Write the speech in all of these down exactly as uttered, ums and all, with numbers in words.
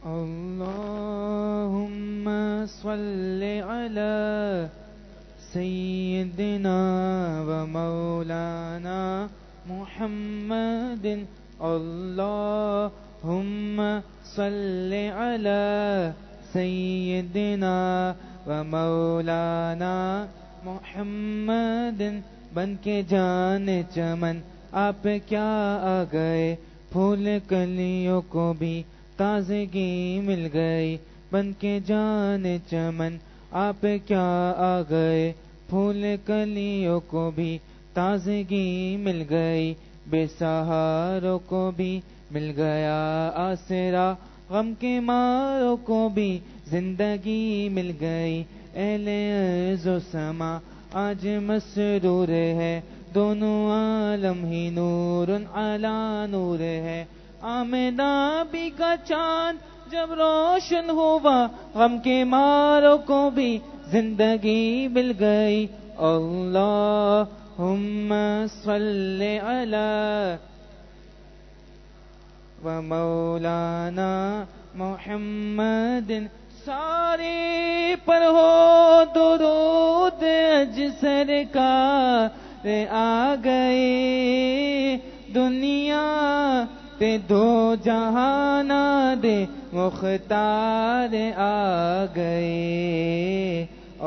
اللهم صل على سيدنا ومولانا محمد اللهم صل على سيدنا ومولانا محمد بن کے جان چمن آپ کیا آ گئے پھول کلیوں کو بھی تازگی مل گئی بن کے جان چمن آپ کیا آ گئے پھول کلیوں کو بھی تازگی مل گئی بے سہاروں کو بھی مل گیا آسرا غم کے ماروں کو بھی زندگی مل گئی اہل ارض و سما آج مسرور ہے دونوں عالم ہی نور علی نور ہے آمدابی کا چاند جب روشن ہوا غم کے ماروں کو بھی زندگی مل گئی اللہم صلی علی ومولانا محمد سارے پر ہو درود اج سرکار آ گئے دنیا تے دو جہانا دے مختار آ گئے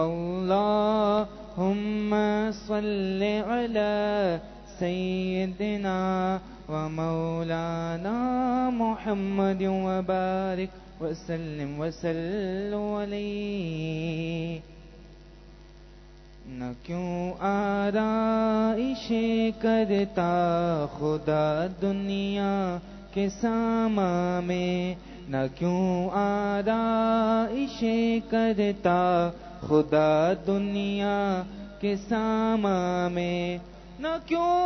اللہم صلی علی سیدنا ومولانا محمد وبارک وسلم وسلم علیہ نہ کیوں آرائش کرتا خدا دنیا کے ساما میں نہ کیوں آرائش کرتا خدا دنیا کے ساما میں نہ کیوں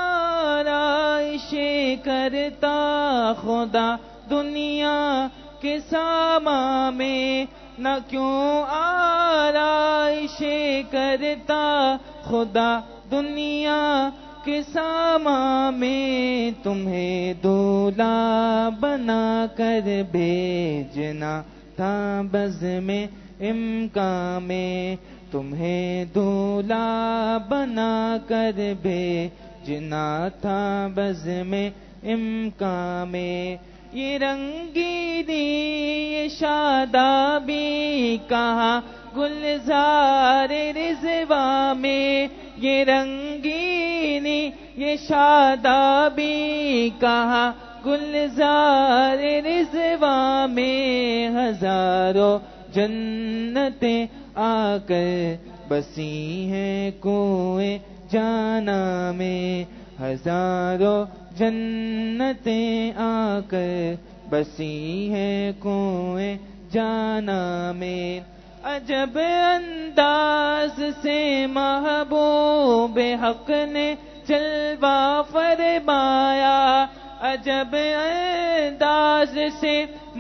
آرائش کرتا خدا دنیا کے ساما میں نہ کیوں آرائش کرتا خدا دنیا کے ساما میں تمہیں دولہا بنا کر بھیجنا تھا بزم امکان میں تمہیں دولہا بنا کر بھیجنا تھا بزم امکان میں یہ رنگینی یہ شادابی کہاں گلزار رضوان میں یہ رنگینی یہ شادابی کہاں گلزار رضوان میں ہزاروں جنتیں آ کر بسی ہیں کوئے جانا میں ہزاروں جنتیں آ کر بسی ہیں کوئے جانا میں عجب انداز سے محبوب حق نے جلوہ فرمایا عجب انداز سے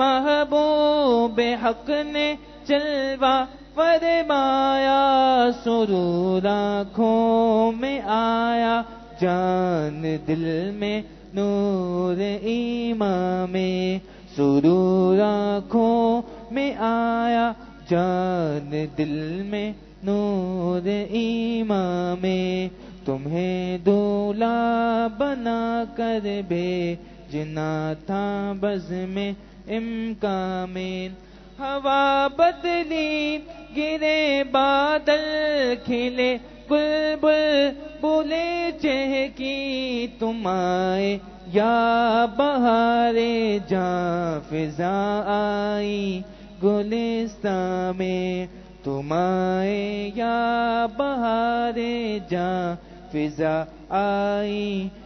محبوب حق نے جلوہ فرمایا سرور آنکھوں میں آیا جان دل میں نور ایمان میں سرور آنکھوں میں آیا جان دل میں نور ایمان میں تمہیں دولہا بنا کر بھیجنا تھا بزم امکان میں ہوا بدلی گرے بادل کھلے بلبل بولے چہکی تم آئے یا بہارے جاں فضا آئی گلستان میں تم آئے یا بہارے جاں فضا آئی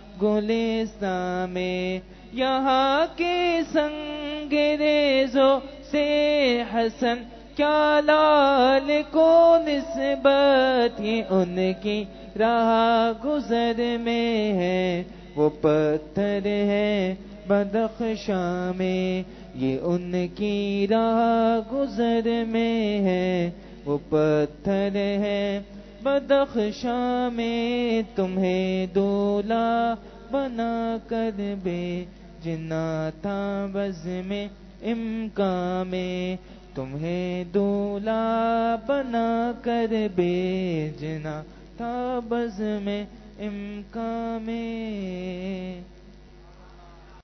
گلستان میں یہاں کے سنگ ریزوں سے حسن کیا لال کو نسبت یہ ان کی راہ گزر میں ہے وہ پتھر ہے بدخشاں میں یہ ان کی راہ گزر میں ہے وہ پتھر ہے بدخشاں میں تمہیں دولہا بنا کر بھیجنا تھا بزم امکان میں، تمہیں دولہا بنا کر بھیجنا تھا بزم امکان میں۔